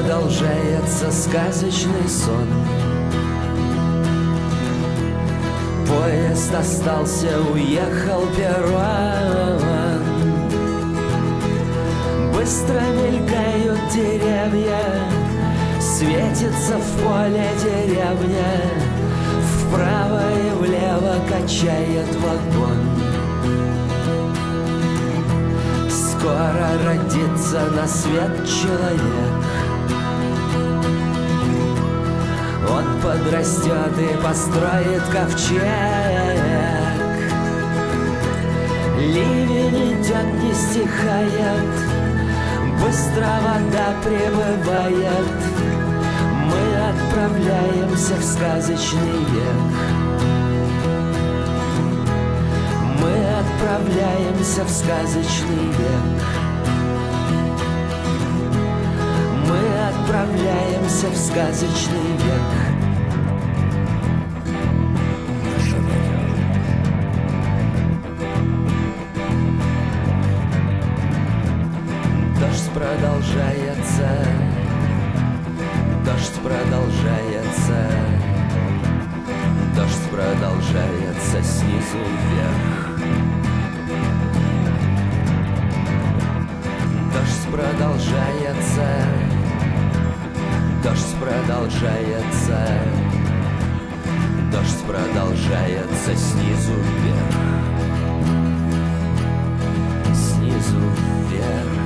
продолжается сказочный сон. Поезд остался, уехал перрон. Быстро мелькают деревья, светится в поле деревня, вправо и влево качает вагон. Скоро родится на свет человек. Он подрастет и построит ковчег. Ливень идет, не стихает, быстро вода прибывает. Мы отправляемся в сказочный век. Мы отправляемся в сказочный век. Мы отправляемся в сказочный век. Дождь продолжается, дождь продолжается, дождь продолжается снизу вверх. Дождь продолжается, дождь продолжается, дождь продолжается снизу вверх, снизу вверх.